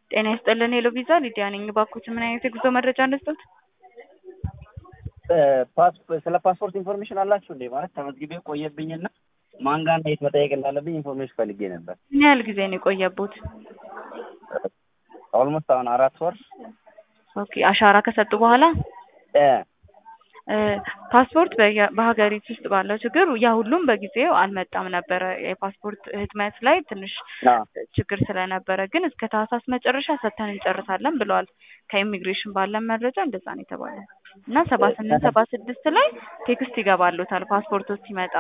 ጤና ይስጥልን ሄሎ ቪዛ ሊዲያ ነኝ። እባክዎት ምን አይነት የጉዞ መረጃ እንስጥዎት? ስለ ፓስፖርት ኢንፎርሜሽን አላችሁ እንዴ? ማለት ተመዝግቤ ቆየብኝና ማን ጋር እንዴት መጠየቅ እንዳለብኝ ኢንፎርሜሽን ፈልጌ ነበር። ምን ያህል ጊዜ ነው የቆየቦት? ኦልሞስት አሁን 4 ወር። ኦኬ አሻራ ከሰጡ በኋላ ፓስፖርት በሀገሪቱ ውስጥ ባለው ችግር ያ ሁሉም በጊዜው አልመጣም ነበረ። የፓስፖርት ህትመት ላይ ትንሽ ችግር ስለነበረ ግን እስከ ታህሳስ መጨረሻ ሰጥተን እንጨርሳለን ብለዋል። ከኢሚግሬሽን ባለን መረጃ እንደዛ ነው የተባለው እና 7876 ላይ ቴክስት ይገባሉታል ፓስፖርቶች ሲመጣ።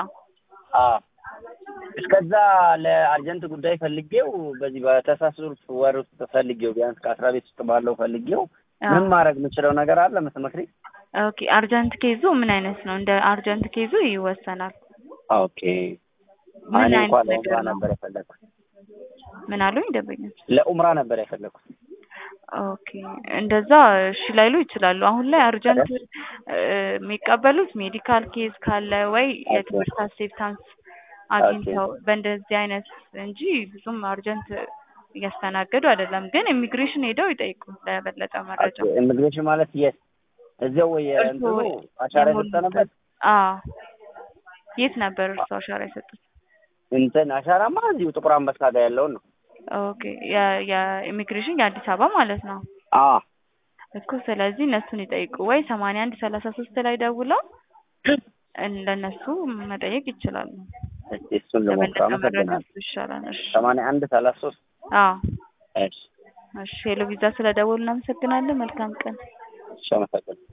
እስከዛ ለአርጀንት ጉዳይ ፈልጌው በዚህ በታህሳስ ወር ውስጥ ፈልጌው ቢያንስ ከአስራ ቤት ውስጥ ባለው ፈልጌው ምን ማድረግ የምችለው ነገር አለ መስመክሪ? ኦኬ አርጀንት ኬዙ ምን አይነት ነው? እንደ አርጀንት ኬዙ ይወሰናል። ኦኬ ምን እንኳን ለኡምራ ነበር የፈለኩት። ምን አሉኝ ደበኞች? ለኡምራ ነበር የፈለኩት። ኦኬ እንደዛ እሺ ላይሉ ይችላሉ። አሁን ላይ አርጀንት የሚቀበሉት ሜዲካል ኬዝ ካለ ወይ የትምህርት አክሴፕታንስ አግኝተው በእንደዚህ አይነት እንጂ ብዙም አርጀንት እያስተናገዱ አይደለም። ግን ኢሚግሬሽን ሄደው ይጠይቁ ለበለጠ መረጃ። ኢሚግሬሽን ማለት እዚያው ወይ እንትኑ አሻራ የሰጠነበት? የት ነበር እርሱ አሻራ የሰጡት? እንትን አሻራማ እዚሁ ጥቁር አንበሳ ጋር ያለውን ነው። ኦኬ የኢሚግሬሽን የአዲስ አበባ ማለት ነው እኮ። ስለዚህ እነሱን ይጠይቁ ወይ 8133 ላይ ደውለው ለነሱ መጠየቅ ይችላሉ። እሱን ለሞክራው ነው ይሻላል። እሺ 8133 እሺ ሄሎ ቪዛ ስለደወሉ እናመሰግናለን። መልካም ቀን። እሺ አመሰግናለሁ።